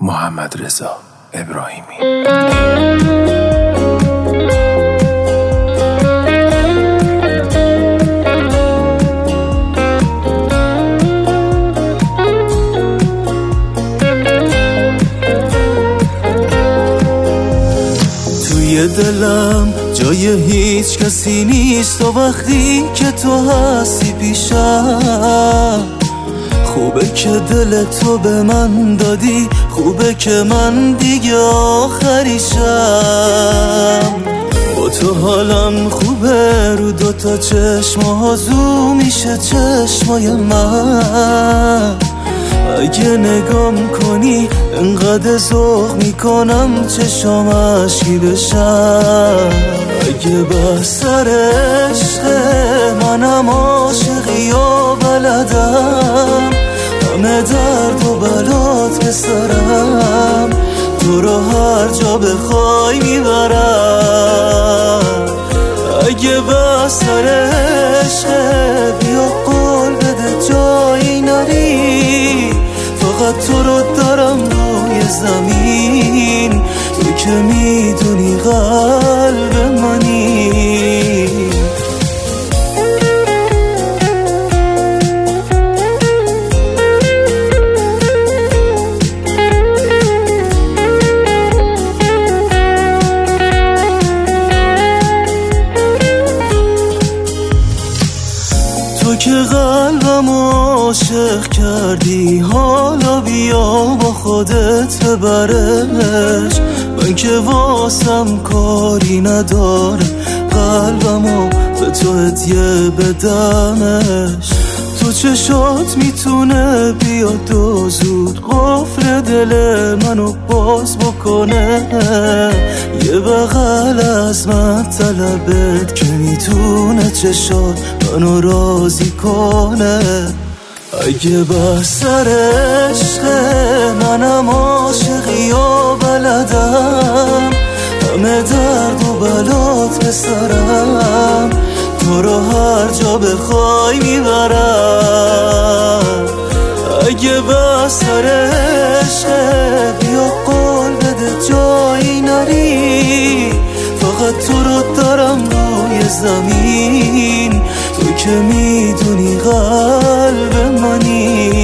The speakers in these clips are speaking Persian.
محمدرضا ابراهیمی. توی دلم جای هیچ کسی نیست و وقتی که تو هستی پیشم خوبه که دل تو به من دادی، خوبه که من دیگه آخریشم. با تو حالم خوبه، رو دوتا چشم آزو میشه چشمای من. اگه نگام کنی انقدر ذوق میکنم چشام اشکی بشم. اگه بسر عشق منم عاشقی و بلدم همه درد و بلات بسرم، تو رو هر جا بخوای میبرم. اگه بسر عشق بیا قول بده جایی نری، فقط تو رو دارم روی زمین، تو که میدونی قلب منی. تو که قلبم عاشق کردی، حالا بیا با خودت ببرش. من که واسم کاری نداره قلبمو به تو هدیه بدمش. تو چشات میتونه بیاد و زود قفل دل منو باز بکنه. یه بغل از من طلبت که میتونه چشات منو راضی کنه. اگه بسر عشق منم عاشقی و بلدم همه درد و بلات بسرم، تو رو هر جا بخوای میبرم. اگه بسر عشق بیا قول بده جایی نری، فقط تو رو دارم روی زمین، تو که میدونی قلب منی.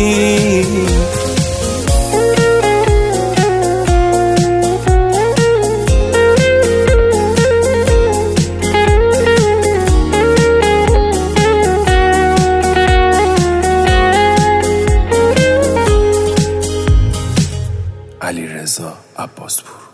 علیرضا عباسپور.